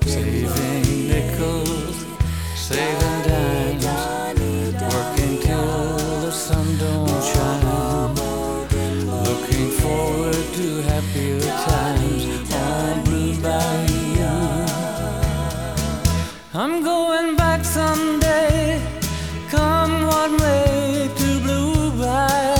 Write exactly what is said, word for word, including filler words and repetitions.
saving nickels, saving dimes, working till the sun don't shine, looking forward to happier times on Blue Bayou. I'm going back someday.